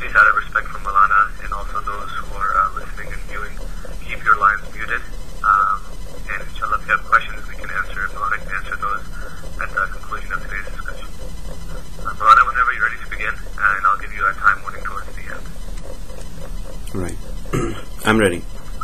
please, out of respect for Maulana and also those who are listening and viewing, keep your lines muted. And inshallah, if you have questions, we can answer. Maulana can answer those at the conclusion of today's discussion. Maulana, whenever you're ready to begin, and I'll give you a time warning towards the end. Right. I'm ready.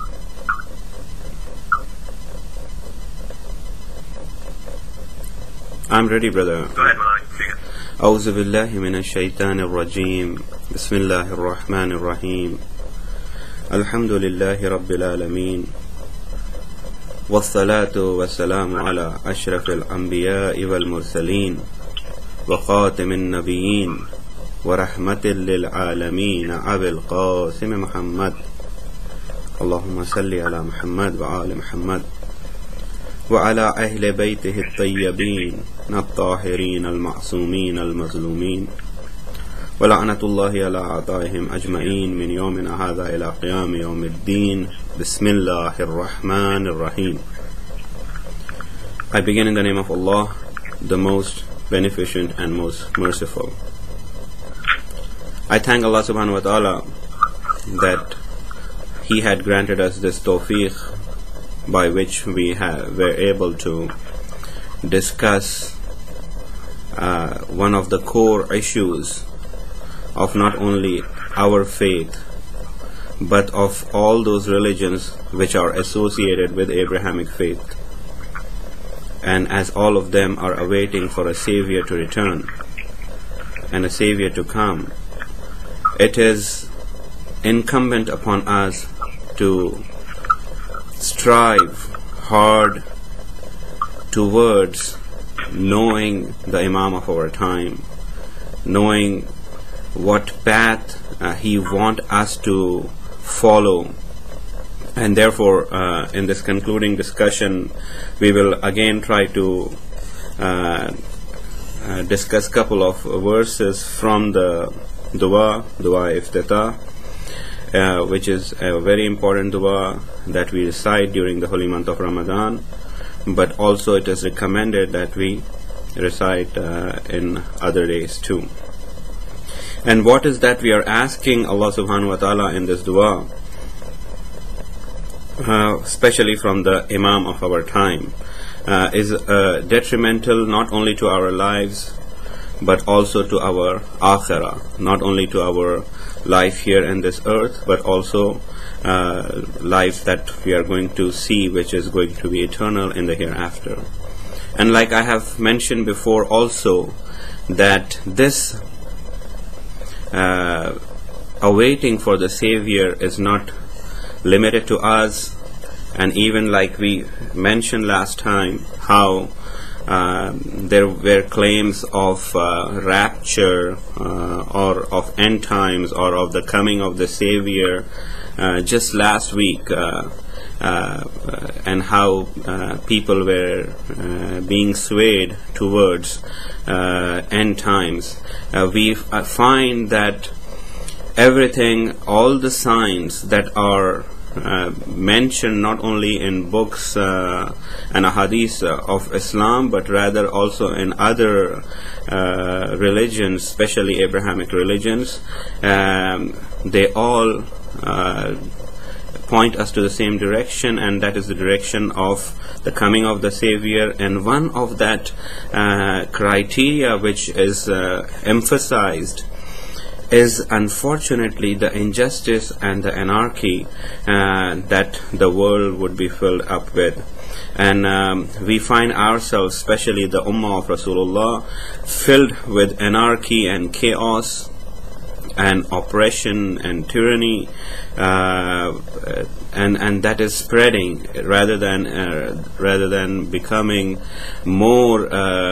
I'm ready, brother. Go ahead, Maulana. Begin. أعوذ بالله من الشيطان الرجيم بسم الله الرحمن الرحيم الحمد لله رب العالمين والصلاة والسلام على أشرف الأنبياء والمرسلين وخاتم النبيين ورحمة للعالمين أبي القاسم محمد اللهم صل على محمد وآل محمد وعلى أهل بيته الطيبين الطاهرين المعصومين المظلومين ولعنة الله على أعدائهم أجمعين من يومنا هذا إلى قيام يوم الدين بسم الله الرحمن الرحيم. I begin in the name of Allah, the most beneficent and most merciful. I thank Allah subhanahu wa ta'ala that He had granted us this tawfiq by which we were able to discuss one of the core issues of not only our faith but of all those religions which are associated with Abrahamic faith, and as all of them are awaiting for a savior to return and a savior to come, it is incumbent upon us to strive hard towards knowing the Imam of our time, knowing what path he wants us to follow. And therefore, in this concluding discussion, we will again try to discuss a couple of verses from the Dua Iftitah, which is a very important dua that we recite during the holy month of Ramadan, but also it is recommended that we recite in other days too. And what is that we are asking Allah subhanahu wa ta'ala in this dua, especially from the Imam of our time, is detrimental not only to our lives but also to our akhirah, not only to our life here in this earth but also life that we are going to see, which is going to be eternal in the hereafter. And like I have mentioned before also, that this awaiting for the Savior is not limited to us. And even like we mentioned last time, how there were claims of rapture or of end times or of the coming of the Savior just last week, and how people were being swayed towards end times. We find that everything, all the signs that are mentioned not only in books and ahadith of Islam, but rather also in other religions, especially Abrahamic religions, they all point us to the same direction, and that is the direction of the coming of the Savior. And one of that criteria which is emphasized is unfortunately the injustice and the anarchy that the world would be filled up with. And we find ourselves, especially the Ummah of Rasulullah, filled with anarchy and chaos and oppression and tyranny, and that is spreading rather than becoming more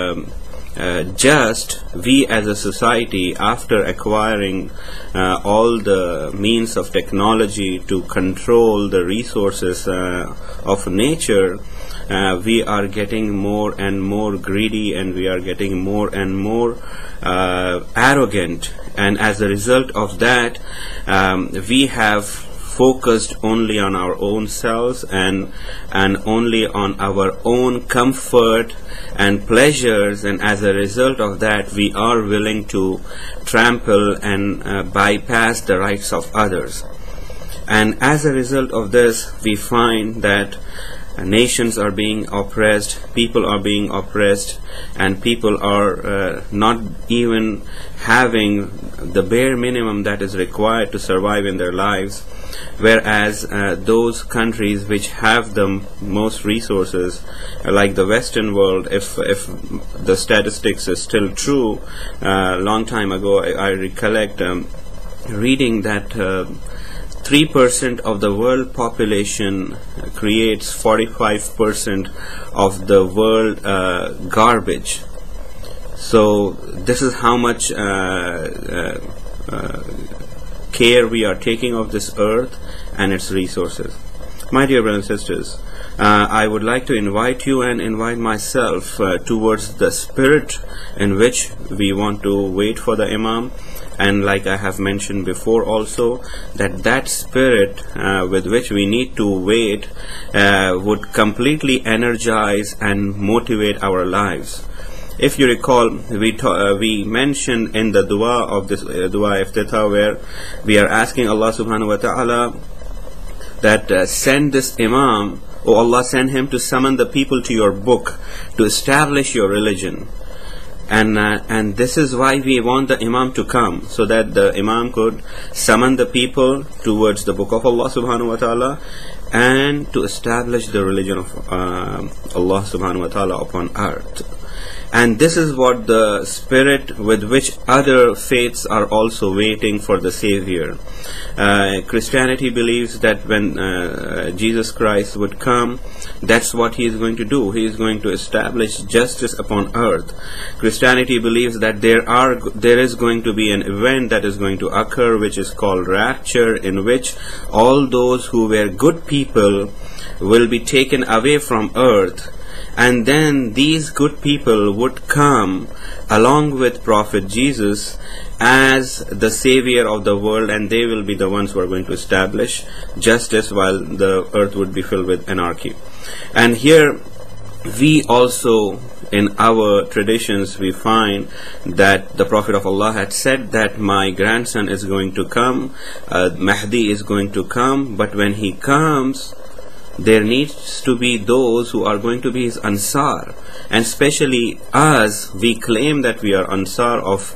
just. We as a society, after acquiring all the means of technology to control the resources of nature, we are getting more and more greedy, and we are getting more and more arrogant. And as a result of that, we have focused only on our own selves and only on our own comfort and pleasures, and as a result of that we are willing to trample and bypass the rights of others. And as a result of this, we find that nations are being oppressed, people are being oppressed, and people are not even having the bare minimum that is required to survive in their lives, whereas those countries which have the most resources, like the Western world, if the statistics is still true, long time ago I recollect reading that 3% of the world population creates 45% of the world garbage. So this is how much care we are taking of this earth and its resources. My dear brothers and sisters, I would like to invite you and invite myself towards the spirit in which we want to wait for the Imam. And like I have mentioned before also, that spirit with which we need to wait would completely energize and motivate our lives. If you recall, we mentioned in the dua of this dua iftitah, where we are asking Allah subhanahu wa ta'ala that send this Imam, O Allah, send him to summon the people to your book, to establish your religion. And this is why we want the Imam to come, so that the Imam could summon the people towards the book of Allah subhanahu wa ta'ala and to establish the religion of Allah subhanahu wa ta'ala upon earth. And this is what the spirit with which other faiths are also waiting for the Savior. Christianity believes that when Jesus Christ would come, that's what he is going to do. He is going to establish justice upon earth. Christianity believes that there is going to be an event that is going to occur, which is called rapture, in which all those who were good people will be taken away from earth. And then these good people would come along with Prophet Jesus as the Savior of the world, and they will be the ones who are going to establish justice while the earth would be filled with anarchy. And here we also, in our traditions, we find that the Prophet of Allah had said that my grandson is going to come, Mahdi is going to come, but when he comes, there needs to be those who are going to be his Ansar, and especially us, we claim that we are Ansar of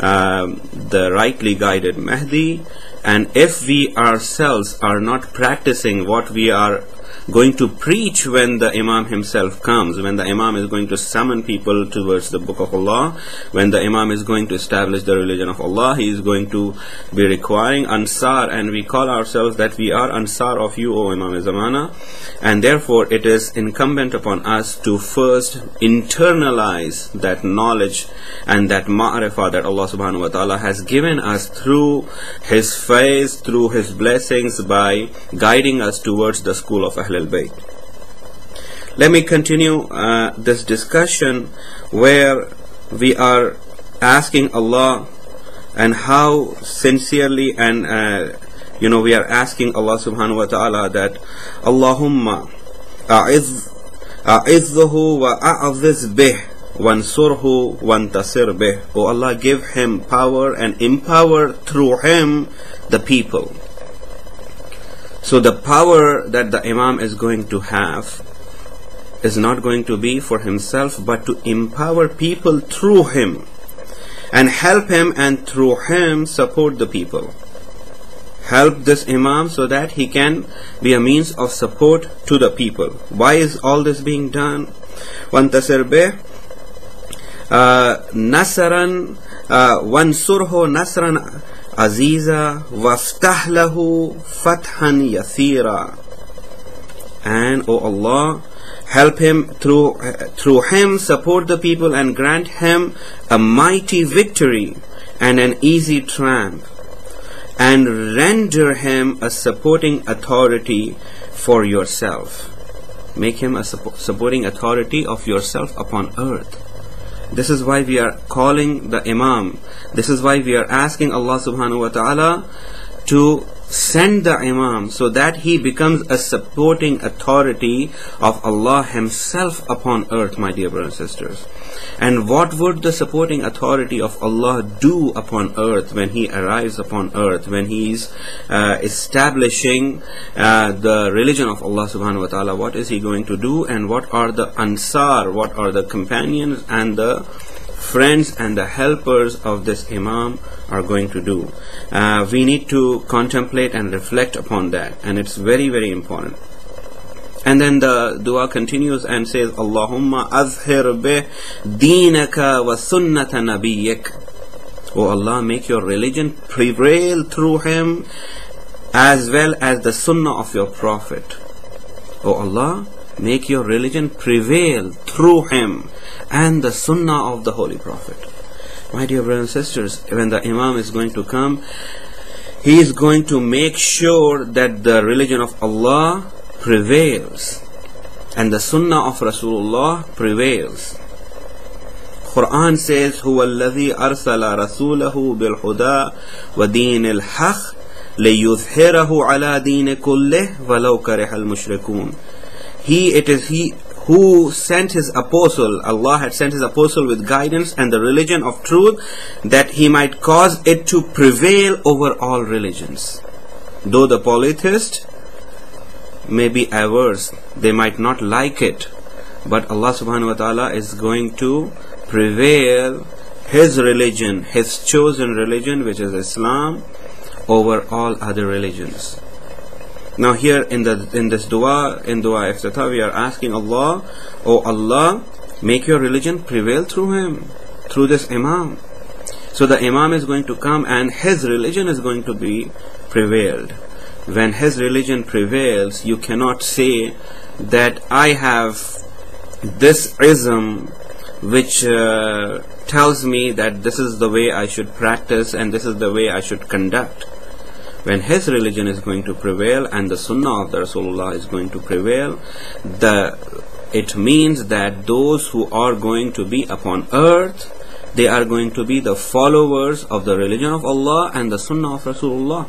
the rightly guided Mahdi, and if we ourselves are not practicing what we are going to preach when the Imam himself comes, when the Imam is going to summon people towards the book of Allah, when the Imam is going to establish the religion of Allah, he is going to be requiring Ansar, and we call ourselves that we are Ansar of you, O Imam Zamana, and therefore it is incumbent upon us to first internalize that knowledge and that ma'rifah that Allah subhanahu wa ta'ala has given us through his face, through his blessings, by guiding us towards the school of Ahlul Bayt. Let me continue this discussion where we are asking Allah, and how sincerely, and we are asking Allah subhanahu wa ta'ala that Allahumma a'idhhu wa a'adhiz bih wansurhu wantasir bih. O Allah, give him power and empower through him the people. So the power that the Imam is going to have is not going to be for himself, but to empower people through him and help him, and through him support the people. Help this Imam so that he can be a means of support to the people. Why is all this being done? وَانْتَصِرْ بِهِ نَصْرًا وَانْصُرْهُ نَصْرًا عَزِيزًا وَافْتَحْ لَهُ فَتْحًا يَسِيرًا. And O Allah, help him through him support the people and grant him a mighty victory and an easy triumph, and render him a supporting authority for yourself. Make him a supporting authority of yourself upon earth. This is why we are calling the Imam. This is why we are asking Allah subhanahu wa ta'ala to send the Imam so that he becomes a supporting authority of Allah Himself upon earth, my dear brothers and sisters. And what would the supporting authority of Allah do upon earth when He arrives upon earth, when He is establishing the religion of Allah subhanahu wa ta'ala? What is He going to do, and what are the Ansar, what are the companions and the friends and the helpers of this Imam are going to do? We need to contemplate and reflect upon that, and it's very, very important. And then the dua continues and says, Allahumma azhir bih deenaka wa sunnata nabiyyik. O Allah, make your religion prevail through him as well as the sunnah of your Prophet. O Allah, make your religion prevail through him and the sunnah of the Holy Prophet. My dear brothers and sisters, when the Imam is going to come, he is going to make sure that the religion of Allah prevails and the sunnah of Rasulullah prevails. Quran says, Huwa alladhi arsala rasulahu bil huda wa deenil haq liyuzhirahu ala deen kullih walau karihal mushrikun. It is He who sent His apostle. Allah had sent His apostle with guidance and the religion of truth, that He might cause it to prevail over all religions. Though the polytheist may be averse, they might not like it, but Allah subhanahu wa ta'ala is going to prevail His religion, His chosen religion, which is Islam, over all other religions. Now here in this dua, in dua iftitah, we are asking Allah, O Allah, make your religion prevail through him, through this Imam. So the Imam is going to come and his religion is going to be prevailed. When his religion prevails, you cannot say that I have this ism which tells me that this is the way I should practice and this is the way I should conduct. When his religion is going to prevail and the sunnah of the Rasulullah is going to prevail, it means that those who are going to be upon earth, they are going to be the followers of the religion of Allah and the sunnah of Rasulullah.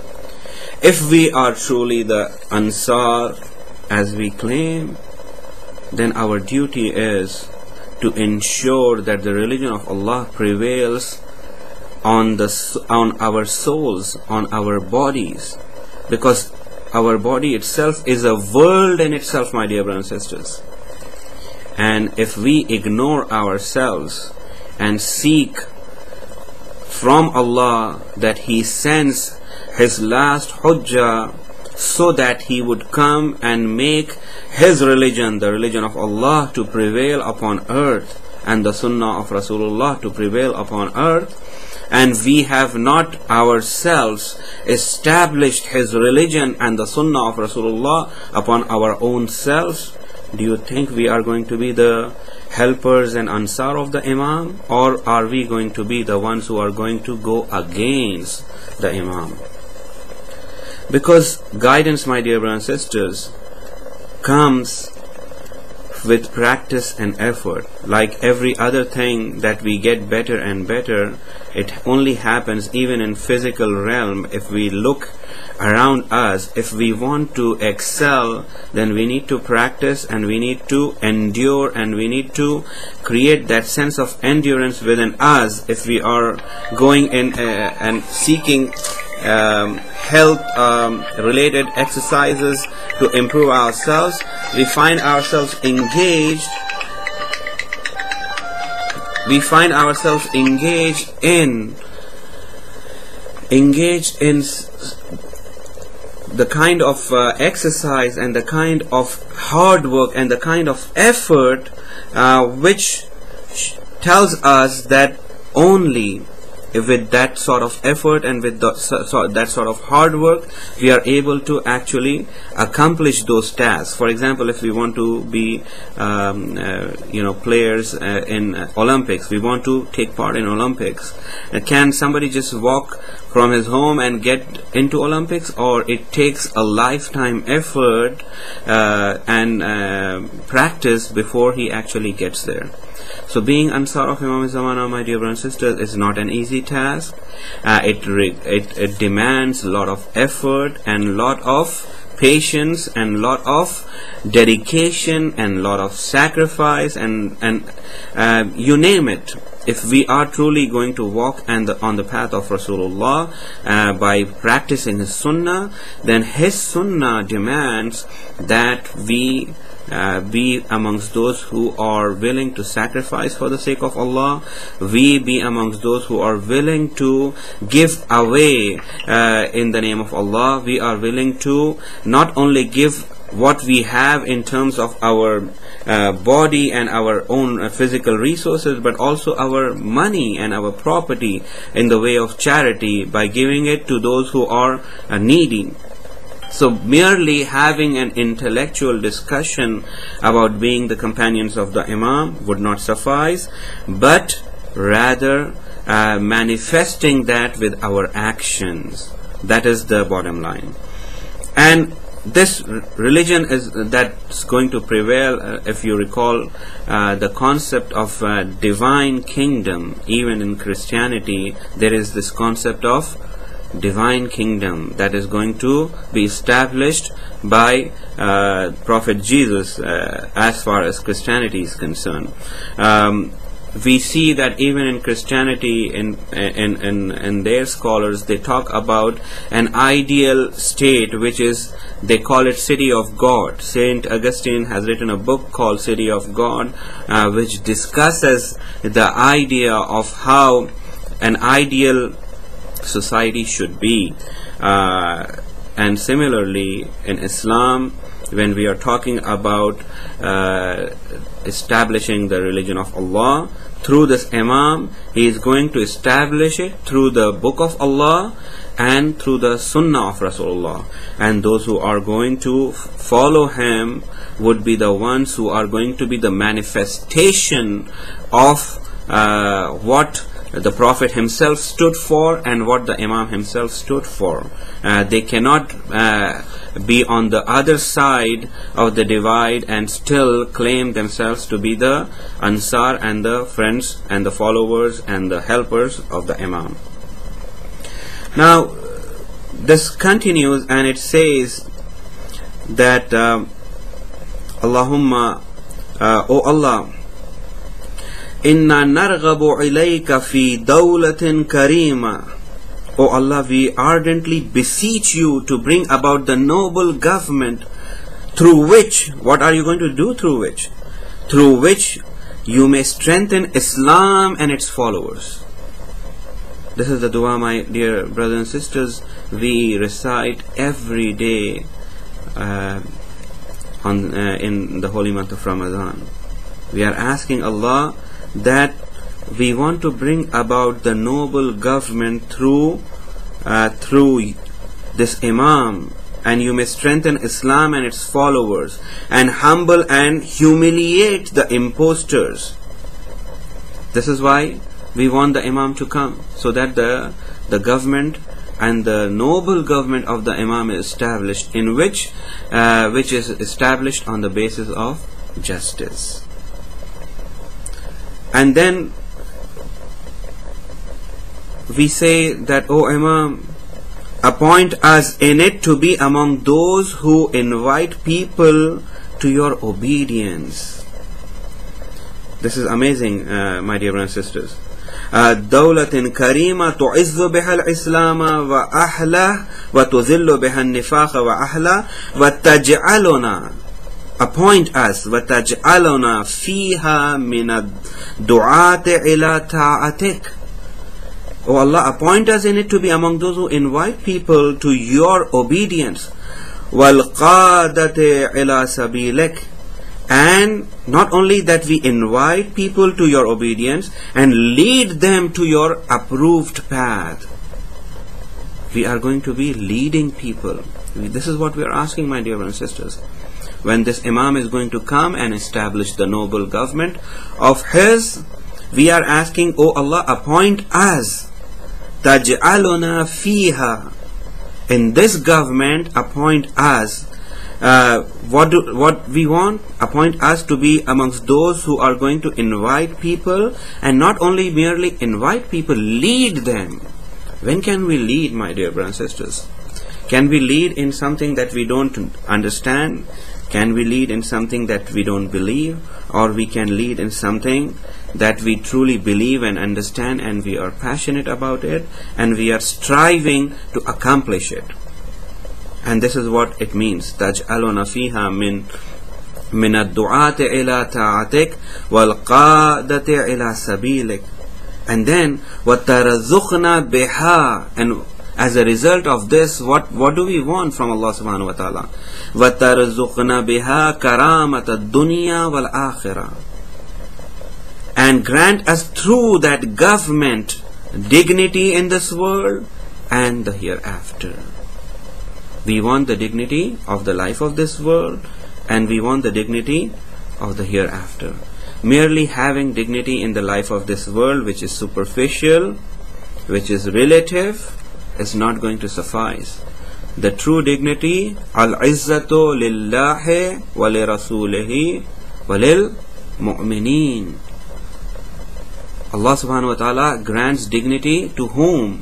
If we are truly the Ansar as we claim, then our duty is to ensure that the religion of Allah prevails on our souls, on our bodies, because our body itself is a world in itself, my dear brothers and sisters. And if we ignore ourselves and seek from Allah that He sends His last hujjah so that He would come and make His religion, the religion of Allah, to prevail upon earth and the sunnah of Rasulullah to prevail upon earth, and we have not ourselves established His religion and the sunnah of Rasulullah upon our own selves, do you think we are going to be the helpers and ansar of the Imam, or are we going to be the ones who are going to go against the Imam? Because guidance, my dear brothers and sisters, comes with practice and effort. Like every other thing that we get better and better, it only happens even in physical realm. If we look around us, if we want to excel, then we need to practice and we need to endure and we need to create that sense of endurance within us. If we are going in and seeking health related exercises to improve ourselves, we find ourselves engaged in the kind of exercise and the kind of hard work and the kind of effort which tells us that only with that sort of effort and with that sort of hard work we are able to actually accomplish those tasks. For example, if we want to be players in Olympics, we want to take part in Olympics, can somebody just walk from his home and get into Olympics, or it takes a lifetime effort and practice before he actually gets there. So being Ansar of Imam Zamana, my dear brothers and sisters, is not an easy task. It demands a lot of effort and lot of patience and lot of dedication and lot of sacrifice and you name it. If we are truly going to walk on the path of Rasulullah by practicing his sunnah, then his sunnah demands that we be amongst those who are willing to sacrifice for the sake of Allah. We be amongst those who are willing to give away in the name of Allah. We are willing to not only give what we have in terms of our body and our own physical resources, but also our money and our property in the way of charity by giving it to those who are needy. So merely having an intellectual discussion about being the companions of the Imam would not suffice, but rather manifesting that with our actions. That is the bottom line. And this religion that's going to prevail. If you recall the concept of divine kingdom, even in Christianity there is this concept of divine kingdom that is going to be established by Prophet Jesus as far as Christianity is concerned. We see that even in Christianity, in their scholars, they talk about an ideal state, which is, they call it City of God. Saint Augustine has written a book called City of God, which discusses the idea of how an ideal society should be. And similarly, in Islam, when we are talking about establishing the religion of Allah through this Imam, he is going to establish it through the book of Allah and through the Sunnah of Rasulullah. And those who are going to follow him would be the ones who are going to be the manifestation of what the Prophet himself stood for and what the Imam himself stood for. They cannot be on the other side of the divide and still claim themselves to be the Ansar and the friends and the followers and the helpers of the Imam. Now this continues and it says that Allahumma, O Allah, Inna narghabu ilayka fi dawlatin karima. O Allah, we ardently beseech you to bring about the noble government through which, what are you going to do through which? Through which you may strengthen Islam and its followers. This is the dua, my dear brothers and sisters, we recite every day in the holy month of Ramadan. We are asking Allah that we want to bring about the noble government through this Imam, and you may strengthen Islam and its followers, and humble and humiliate the impostors. This is why we want the Imam to come, so that the government and the noble government of the Imam is established, in which is established on the basis of justice. And then we say that, O Imam, appoint us in it to be among those who invite people to your obedience. This is amazing, my dear brothers and sisters. دولة كريمة تعز بها الإسلام وأهله وتذل بها النفاق وأهله وتجعلنا, appoint us, وتجعلنا فيها من الدعاة إلى طاعتك. O Allah, appoint us in it to be among those who invite people to your obedience. وَالْقَادَةِ إِلَى سَبِيلِكَ, and not only that we invite people to your obedience and lead them to your approved path. We are going to be leading people. This is what we are asking, my dear brothers and sisters. When this Imam is going to come and establish the noble government of his, we are asking, O Allah, appoint us تَجْعَلُنَا فِيهَا. In this government, appoint us. What we want? Appoint us to be amongst those who are going to invite people, and not only merely invite people, lead them. When can we lead, my dear brothers and sisters? Can we lead in something that we don't understand? Can we lead in something that we don't believe? Or we can lead in something that we truly believe and understand, and we are passionate about it, and we are striving to accomplish it. And this is what it means. تَجْعَلُنَا فِيهَا مِنَ الدُّعَاةِ إِلَى تَعَتِكَ وَالْقَادَةِ إِلَى سَبِيلِكَ. And then وَتَرَزُقْنَا بِهَا. And as a result of this, what do we want from Allah subhanahu wa ta'ala? وَتَرَزُقْنَا بِهَا كَرَامَةَ الدُّنْيَا وَالْآخِرَةِ. And grant us through that government dignity in this world and the hereafter. We want the dignity of the life of this world, and we want the dignity of the hereafter. Merely having dignity in the life of this world, which is superficial, which is relative, is not going to suffice. The true dignity, al-izzatu lillahi wa li rasulihi wa lil mu'mineen. Allah subhanahu wa ta'ala grants dignity to whom?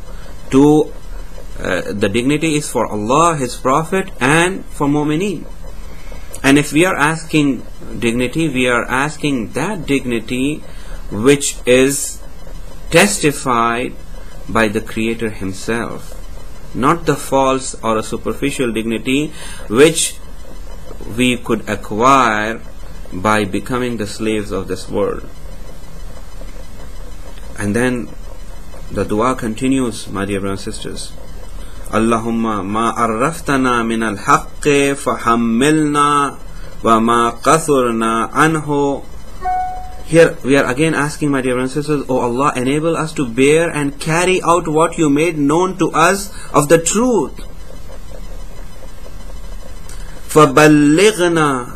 The dignity is for Allah, His Prophet, and for mu'mineen. And if we are asking dignity, we are asking that dignity which is testified by the Creator Himself, not the false or a superficial dignity which we could acquire by becoming the slaves of this world. And then the dua continues, my dear brothers and sisters. Allahumma ma arraftana min al-haqqi fahammilna wa ma qathurna anhu. Here we are again asking, my dear brothers and sisters, O Allah, enable us to bear and carry out what you made known to us of the truth. فَبَلِّغْنَا.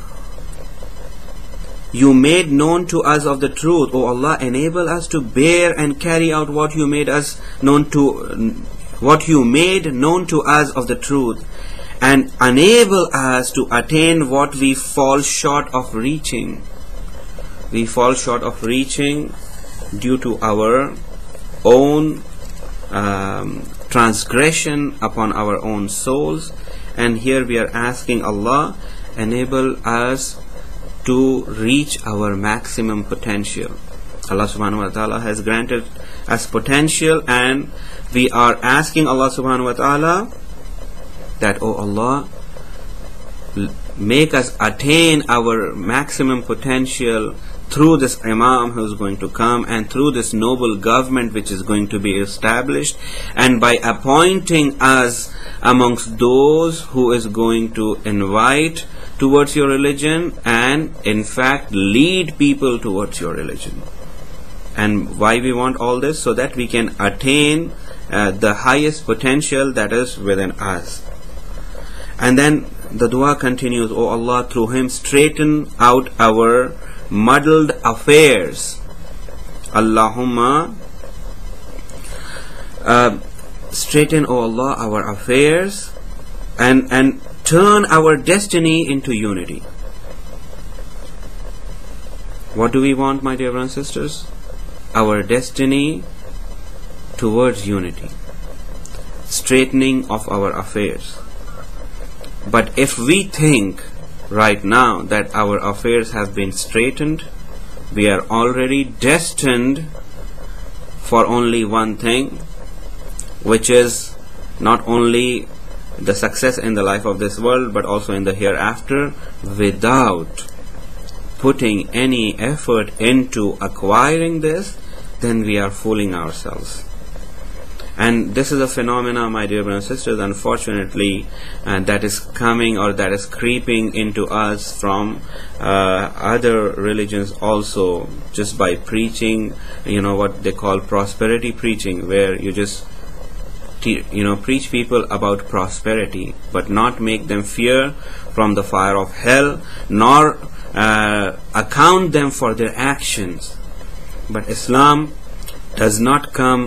You made known to us of the truth. O Allah, enable us to bear and carry out what you made known to us of the truth, and enable us to attain what we fall short of reaching. We fall short of reaching due to our own transgression upon our own souls. And here we are asking Allah, enable us to reach our maximum potential. Allah subhanahu wa ta'ala has granted us potential, and we are asking Allah subhanahu wa ta'ala that, O Allah, make us attain our maximum potential through this Imam who is going to come, and through this noble government which is going to be established, and by appointing us amongst those who is going to invite towards your religion, and in fact lead people towards your religion. And why we want all this? So that we can attain the highest potential that is within us. And then the dua continues, O Allah, through him straighten out our muddled affairs. Allahumma, straighten, O Allah, our affairs, and turn our destiny into unity. What do we want, my dear brothers and sisters? Our destiny towards unity, straightening of our affairs. But if we think right now that our affairs have been straightened, we are already destined for only one thing, which is not only the success in the life of this world but also in the hereafter, without putting any effort into acquiring this, then we are fooling ourselves. And this is a phenomena, my dear brothers and sisters, unfortunately, that is coming, or that is creeping into us from other religions also, just by preaching, what they call prosperity preaching, where you just preach people about prosperity, but not make them fear from the fire of hell, nor account them for their actions. But Islam does not come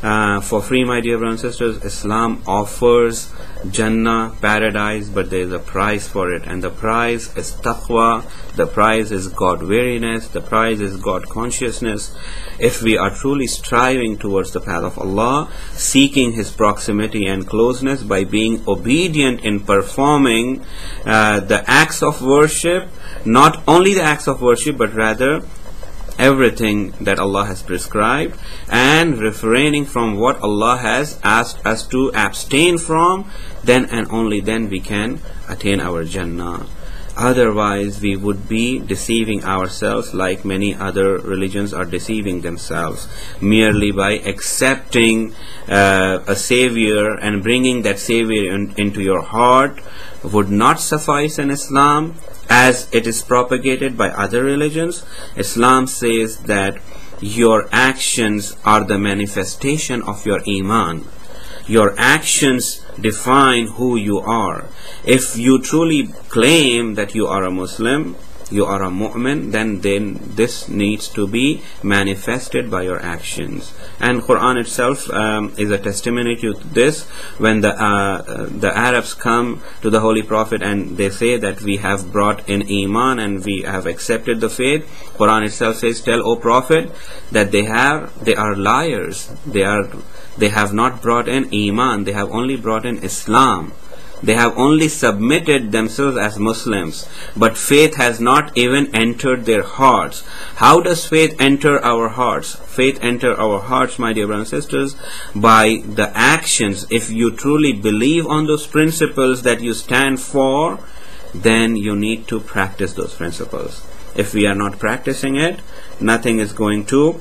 for free, my dear brothers and sisters. Islam offers Jannah, paradise, but there is a price for it, and the price is taqwa, the price is God-weariness, the price is God consciousness. If we are truly striving towards the path of Allah, seeking His proximity and closeness by being obedient in performing the acts of worship, not only the acts of worship, but rather everything that Allah has prescribed, and refraining from what Allah has asked us to abstain from, then and only then we can attain our Jannah. Otherwise we would be deceiving ourselves like many other religions are deceiving themselves, merely by accepting a savior and bringing that savior into your heart would not suffice in Islam as it is propagated by other religions. Islam says that your actions are the manifestation of your iman. Your actions define who you are. If you truly claim that you are a Muslim, you are a mu'min, then this needs to be manifested by your actions. And Quran itself is a testimony to this. When the Arabs come to the Holy Prophet and they say that we have brought in iman and we have accepted the faith, Quran itself says, tell, O Prophet, that they are liars. They have not brought in iman, they have only brought in Islam. They have only submitted themselves as Muslims, but faith has not even entered their hearts. How does faith enter our hearts? Faith enter our hearts, my dear brothers and sisters, by the actions. If you truly believe on those principles that you stand for, then you need to practice those principles. If we are not practicing it, nothing is going to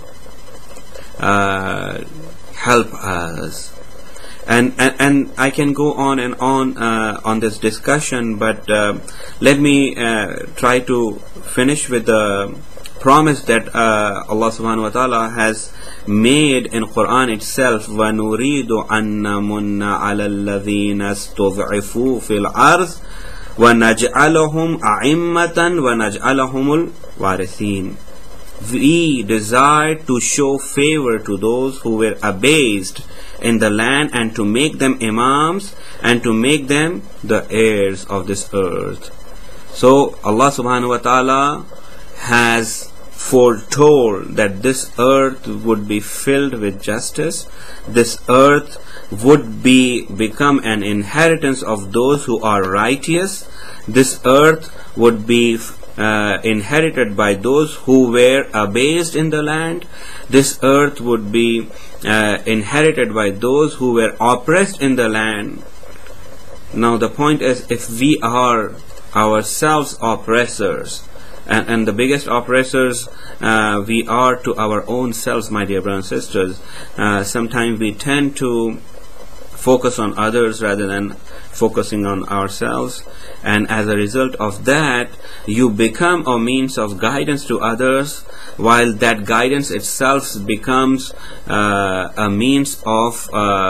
help us. And I can go on and on this discussion, but let me try to finish with the promise that Allah subhanahu wa ta'ala has made in Quran itself. وَنُرِيدُ أَن نَمُنَّ عَلَى الَّذِينَ اسْتُضْعِفُوا فِي الْأَرْضِ وَنَجْعَلَهُمْ أَئِمَّةً وَنَجْعَلَهُمُ الْوَارِثِينَ. We desire to show favor to those who were abased in the land, and to make them imams, and to make them the heirs of this earth. So Allah subhanahu wa ta'ala has foretold that this earth would be filled with justice. This earth would become an inheritance of those who are righteous. This earth would be inherited by those who were abased in the land. This earth would be inherited by those who were oppressed in the land. Now the point is, if we are ourselves oppressors, and the biggest oppressors we are to our own selves, my dear brothers and sisters, sometimes we tend to focus on others rather than focusing on ourselves, and as a result of that you become a means of guidance to others, while that guidance itself becomes a means of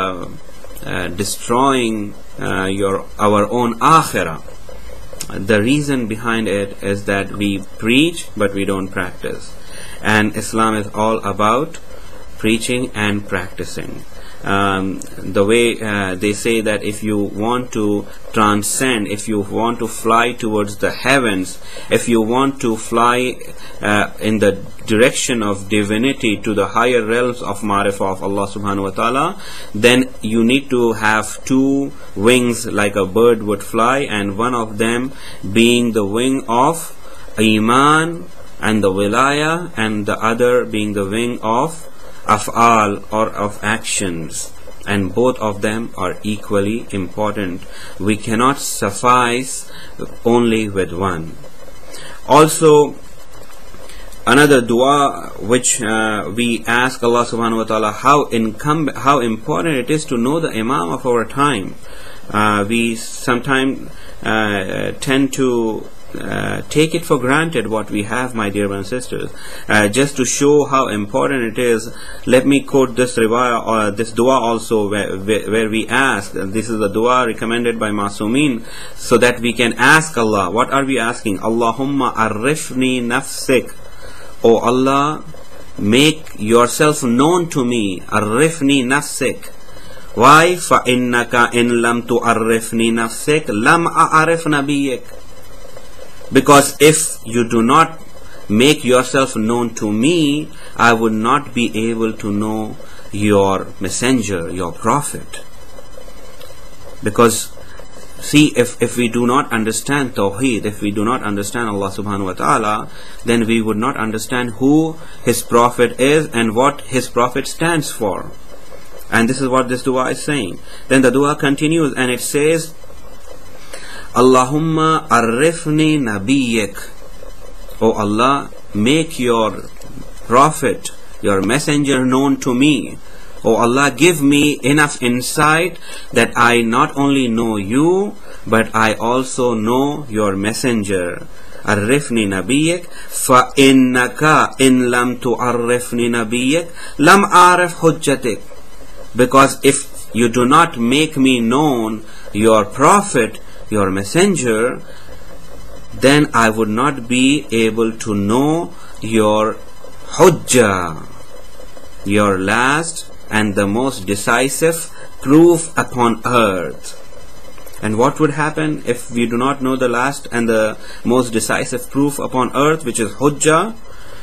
destroying our own akhirah. The reason behind it is that we preach but we don't practice, and Islam is all about preaching and practicing. The way they say that if you want to transcend, if you want to fly towards the heavens, if you want to fly in the direction of divinity to the higher realms of Ma'rifah of Allah subhanahu wa ta'ala, then you need to have two wings like a bird would fly, and one of them being the wing of Iman and the Wilaya, and the other being the wing of Af'al, or of actions, and both of them are equally important. We cannot suffice only with one. Also, another dua which we ask Allah subhanahu wa ta'ala, how important it is to know the Imam of our time. We sometimes tend to take it for granted what we have, my dear brothers and sisters. Just to show how important it is, let me quote this riwayah or this dua also, where we ask, this is the dua recommended by Masumin, so that we can ask Allah. What are we asking? Allahumma arifni nafsik. O Allah, make yourself known to me. Arifni nafsik. Why? فَإِنَّكَ إِن لَمْ تُعَرِّفْنِي نَفْسِكَ لَمْ أَعْرِفْ نَبِيِّكَ. Because if you do not make yourself known to me, I would not be able to know your messenger, your prophet. Because see, if we do not understand Tawheed, if we do not understand Allah subhanahu wa ta'ala, then we would not understand who His prophet is and what His prophet stands for. And this is what this dua is saying. Then the dua continues and it says, Allahumma arifni nabiyyik. O Allah, make your prophet, your messenger known to me. O Allah, give me enough insight that I not only know you, but I also know your messenger. Arifni nabiyyik, fa innaka in lam tu'arrifni nabiyyik, lam a'rif hujjatik. Because if you do not make me known your prophet, your messenger, then I would not be able to know your hujjah, your last and the most decisive proof upon earth. And what would happen if we do not know the last and the most decisive proof upon earth, which is hujjah?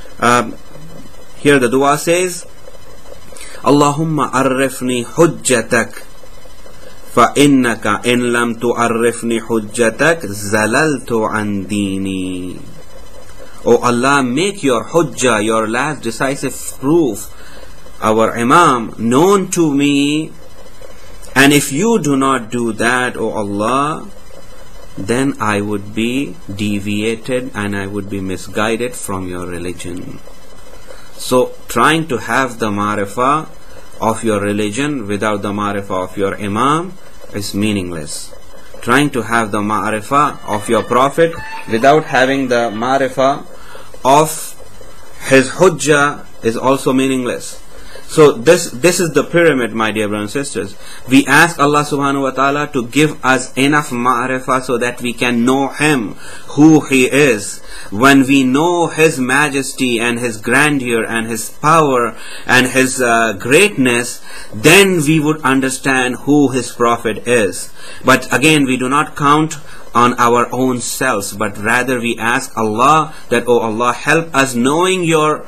Here the dua says, Allahumma arifni hujjatak, fa innaka in lam tu'arrifni hujjatak zalaltu an dini. O Allah, make your hujjah, your last decisive proof, our Imam, known to me. And if you do not do that, O Allah, then I would be deviated and I would be misguided from your religion. So trying to have the ma'rifah of your religion without the ma'rifah of your Imam is meaningless. Trying to have the ma'rifah of your Prophet without having the ma'rifah of his hujjah is also meaningless. So this is the pyramid, my dear brothers and sisters. We ask Allah subhanahu wa ta'ala to give us enough ma'rifah so that we can know Him, who He is. When we know His majesty and His grandeur and His power and His greatness, then we would understand who His prophet is. But again, we do not count on our own selves, but rather we ask Allah that, oh Allah, help us knowing your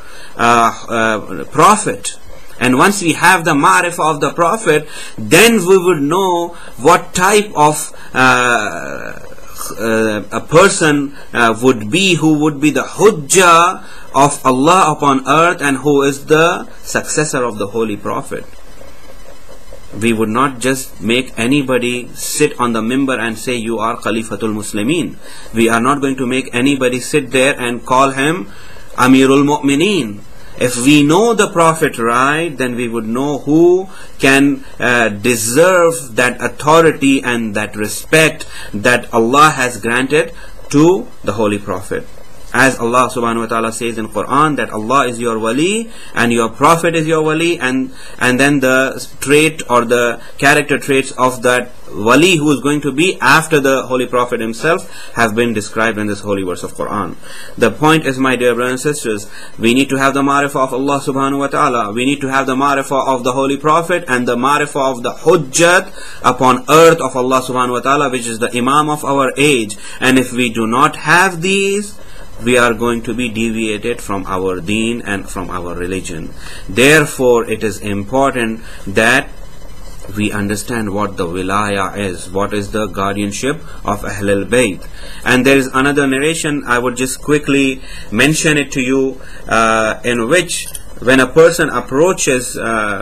prophet. And once we have the ma'rifah of the Prophet, then we would know what type of a person would be, who would be the hujjah of Allah upon earth and who is the successor of the Holy Prophet. We would not just make anybody sit on the mimbar and say, you are Khalifatul Muslimin. We are not going to make anybody sit there and call him Amirul Mu'mineen. If we know the Prophet right, then we would know who can deserve that authority and that respect that Allah has granted to the Holy Prophet. As Allah subhanahu wa ta'ala says in Quran that Allah is your wali and your Prophet is your wali, and then the trait or the character traits of that wali who is going to be after the Holy Prophet himself have been described in this holy verse of Quran. The point is, my dear brothers and sisters, we need to have the ma'rifah of Allah subhanahu wa ta'ala, we need to have the ma'rifah of the Holy Prophet and the ma'rifah of the hujjat upon earth of Allah subhanahu wa ta'ala, which is the Imam of our age. And if we do not have these, we are going to be deviated from our deen and from our religion. Therefore, it is important that we understand what the wilaya is, what is the guardianship of Ahlul Bayt. And there is another narration, I would just quickly mention it to you, in which when a person approaches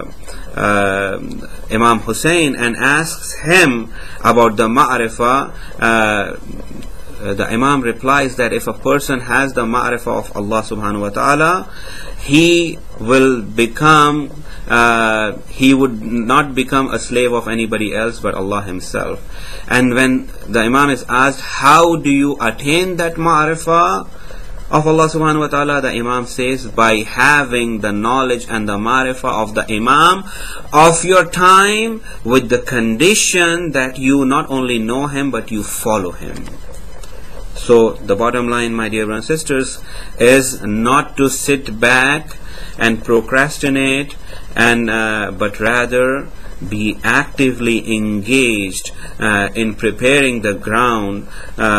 Imam Hussein and asks him about the ma'rifah, the Imam replies that if a person has the ma'rifah of Allah subhanahu wa ta'ala, he will become, he would not become a slave of anybody else but Allah himself. And when the Imam is asked, how do you attain that ma'rifah of Allah subhanahu wa ta'ala, the Imam says, by having the knowledge and the ma'rifah of the Imam of your time, with the condition that you not only know him but you follow him. So the bottom line, my dear brothers and sisters, is not to sit back and procrastinate, and but rather be actively engaged in preparing the ground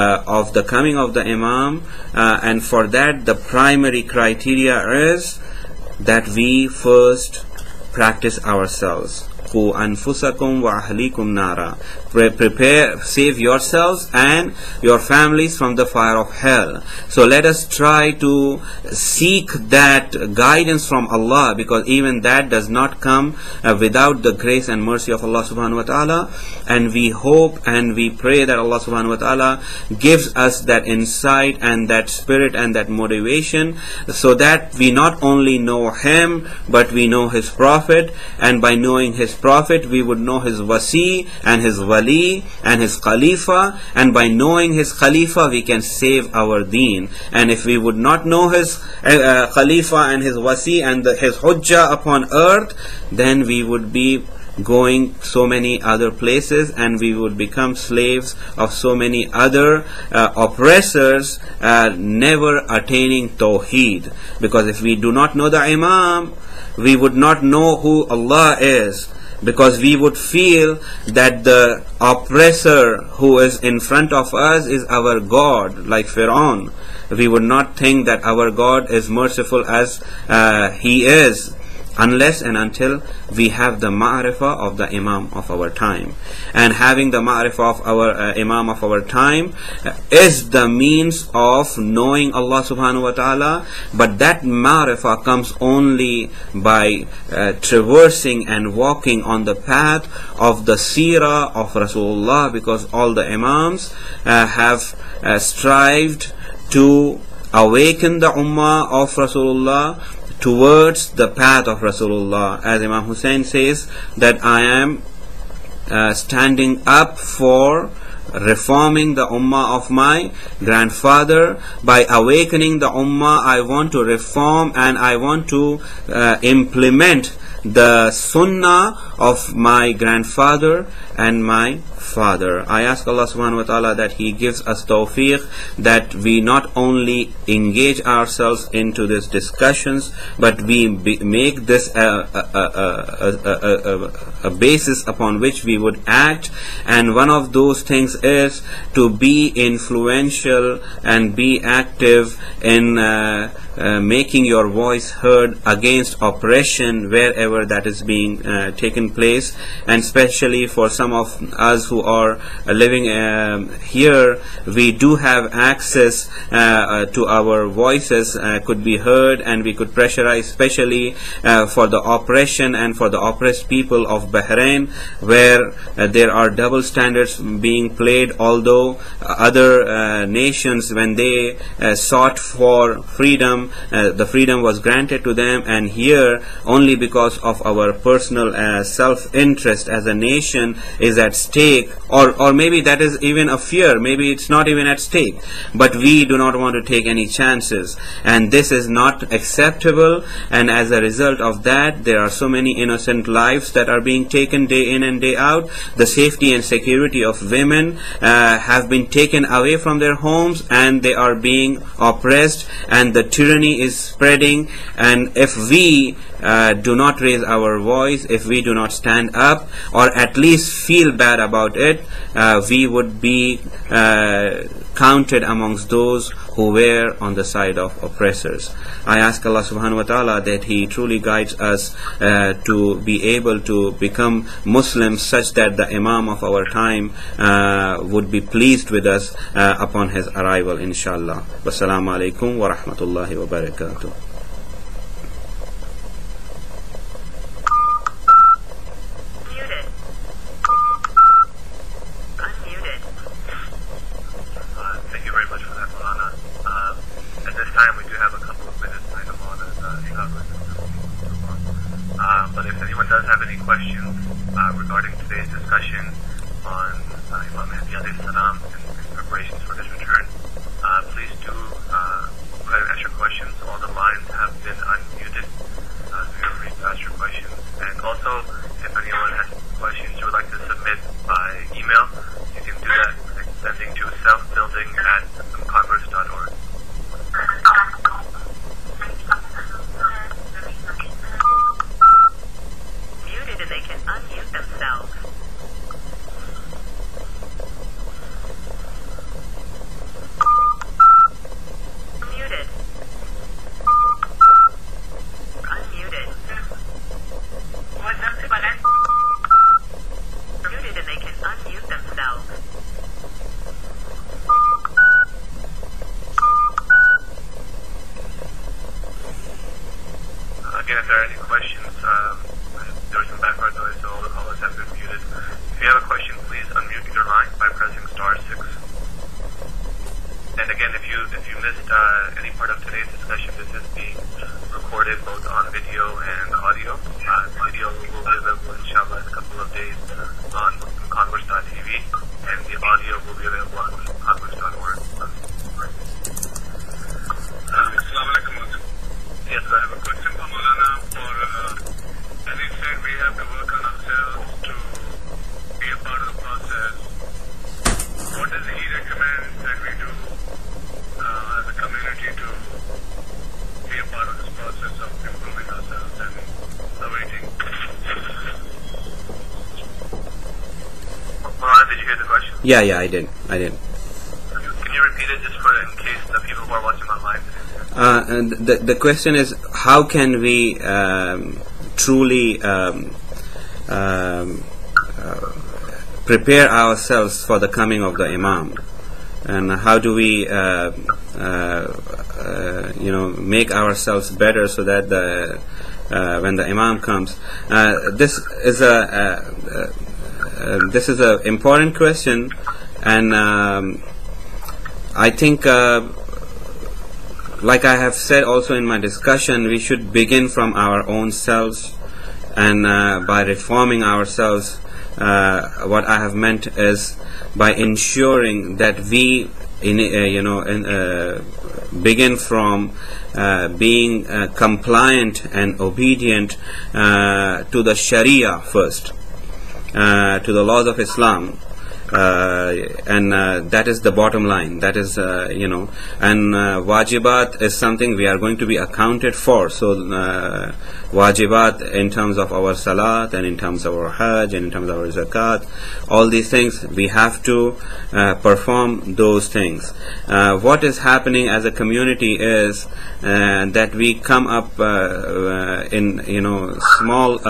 of the coming of the Imam, and for that the primary criteria is that we first practice ourselves. قُوا أَنفُسَكُمْ وَأَهْلِيكُمْ نَارًا. Prepare, save yourselves and your families from the fire of hell. So let us try to seek that guidance from Allah, because even that does not come without the grace and mercy of Allah subhanahu wa ta'ala. And we hope and we pray that Allah subhanahu wa ta'ala gives us that insight and that spirit and that motivation, so that we not only know Him but we know His Prophet, and by knowing His Prophet we would know his wasi and his wali and his khalifa, and by knowing his khalifa we can save our deen. And if we would not know his khalifa and his wasi and his hujjah upon earth, then we would be going so many other places and we would become slaves of so many other oppressors, never attaining tawheed. Because if we do not know the Imam, we would not know who Allah is, because we would feel that the oppressor who is in front of us is our God, like Fir'aun. We would not think that our God is merciful as he is, unless and until we have the ma'rifah of the Imam of our time. And having the ma'rifah of our Imam of our time is the means of knowing Allah subhanahu wa ta'ala. But that ma'rifah comes only by traversing and walking on the path of the seerah of Rasulullah, because all the Imams have strived to awaken the ummah of Rasulullah towards the path of Rasulullah. As Imam Hussein says, that I am standing up for reforming the ummah of my grandfather. By awakening the ummah, I want to reform and I want to implement the sunnah of my grandfather and my father. I ask Allah subhanahu wa ta'ala that He gives us tawfiq, that we not only engage ourselves into these discussions, but we make this a basis upon which we would act. And one of those things is to be influential and be active in making your voice heard against oppression wherever that is being taken place. And especially for some of us who are living here, we do have access to our voices could be heard, and we could pressurize, especially for the oppression and for the oppressed people of Bahrain, where there are double standards being played. Although other nations, when they sought for freedom, the freedom was granted to them, and here only because of our personal self-interest as a nation is at stake, or maybe that is even a fear, maybe it's not even at stake, but we do not want to take any chances, and this is not acceptable. And as a result of that, there are so many innocent lives that are being taken day in and day out. The safety and security of women have been taken away from their homes, and they are being oppressed, and the tyranny is spreading. And if we do not raise our voice, if we do not stand up, or at least feel bad about it, we would be counted amongst those who were on the side of oppressors. I ask Allah subhanahu wa ta'ala that He truly guides us to be able to become Muslims, such that the Imam of our time would be pleased with us upon his arrival, inshallah. Wassalamu alaikum wa rahmatullahi wa barakatuh. But if anyone does have any questions regarding today's discussion on Imam Mahdi alayhi salam and preparations for his return, please do go ahead and ask your questions. All the lines have been unmuted, so feel free to ask your questions. And also, if anyone has questions you would like to submit by email, you can do that by sending to selfbuilding@commerce.org. just unmute your line by pressing *6. And again, if you missed any part of today's discussion, this is being recorded both on video and audio. The video will be available, inshallah, in a couple of days on Converse.tv, and the audio will be available on Converse.org. Assalamu alaikum. Yes, I have a question for Maulana. As he said, we have to work on ourselves to be a part of the process. What does he recommend that we do as a community to be a part of this process of improving ourselves and awaiting? Maulana, did you hear the question? Yeah, I did. Can you repeat it just for in case the people who are watching online? The question is, how can we truly prepare ourselves for the coming of the Imam, and how do we make ourselves better so that when the Imam comes, this is a important question, and I think, like I have said also in my discussion, we should begin from our own selves, and by reforming ourselves, what I have meant is by ensuring that we begin from being compliant and obedient to the Sharia first, to the laws of Islam. And that is the bottom line. That is, and wajibat is something we are going to be accounted for. So, wajibat in terms of our salat, and in terms of our hajj, and in terms of our zakat, all these things, we have to perform those things. What is happening as a community is that we come up in, small,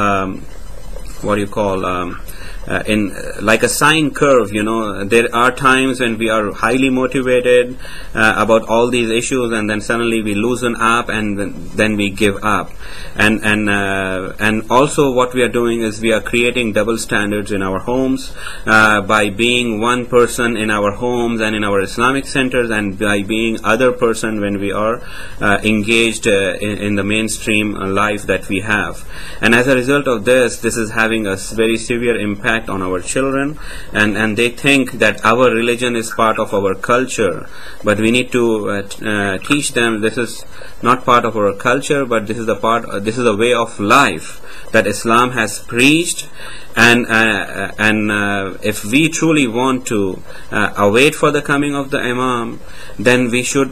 in like a sine curve. There are times when we are highly motivated about all these issues, and then suddenly we loosen up, and then we give up. And also what we are doing is we are creating double standards in our homes by being one person in our homes and in our Islamic centers, and by being other person when we are engaged in the mainstream life that we have. And as a result of this is having a very severe impact on our children, and they think that our religion is part of our culture, but we need to teach them this is not part of our culture, but this is a way of life that Islam has preached. And if we truly want to await for the coming of the Imam, then we should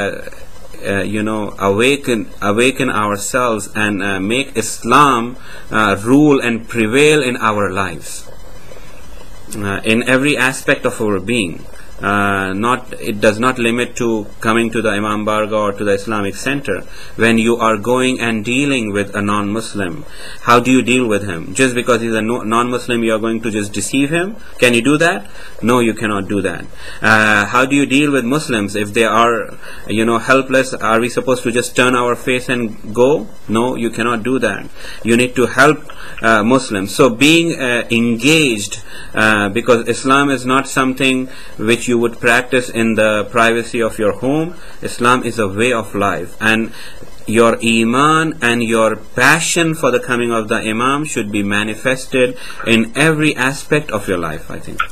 awaken ourselves and make Islam rule and prevail in our lives, in every aspect of our being. It does not limit to coming to the Imam Barga or to the Islamic Center. When you are going and dealing with a non-Muslim, how do you deal with him? Just because he's a non-Muslim, you are going to just deceive him? Can you do that? No, you cannot do that. How do you deal with Muslims? If they are, helpless, are we supposed to just turn our face and go? No, you cannot do that. You need to help Muslims. So being engaged, because Islam is not something which you would practice in the privacy of your home. Islam is a way of life, and your iman and your passion for the coming of the Imam should be manifested in every aspect of your life, I think.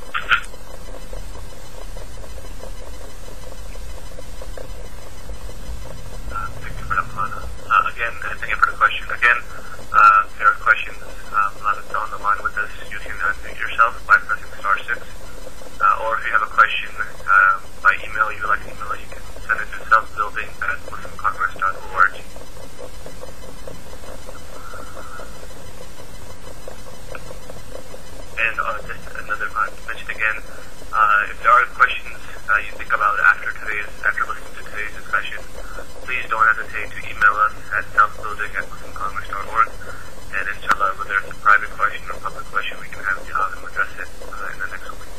Thank you for the question. Again, there are questions on the line with us. You can unmute yourself by pressing *6. Or if you have a question by email, you would like to email it, you can send it to selfbuilding@muslimcongress.org. And just another mention again, if there are questions you think about after listening to today's discussion, please don't hesitate to email us at selfbuilding@muslimcongress.org. And inshallah, whether it's a private question or public question, we can have the Alim address it in the next week.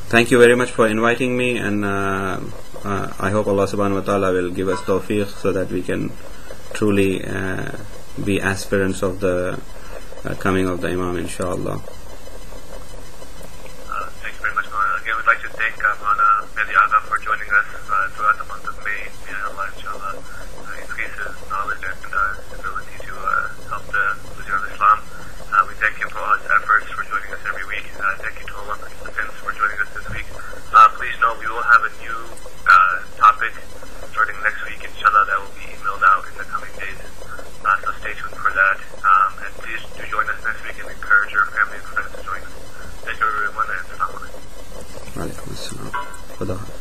Thank you very much for inviting me, and I hope Allah subhanahu wa ta'ala will give us tawfiq so that we can truly be aspirants of the coming of the Imam, inshallah. Thank you very much, Maulana. Again, we'd like to thank Maulana Mehdi Agha for joining us throughout the month of May. May Allah, inshallah, increase his knowledge and ability to help the Wazir of Islam. We thank him for all his efforts for joining us every week. Thank you to all our participants for joining us this week. Please know we will have a new topic starting next week, inshallah, that will be emailed out in the coming days. So stay tuned for that. And please do join us next week and encourage your family and friends to join us. Thank you everyone, and assalamu alaikum. Wa alaikum assalam.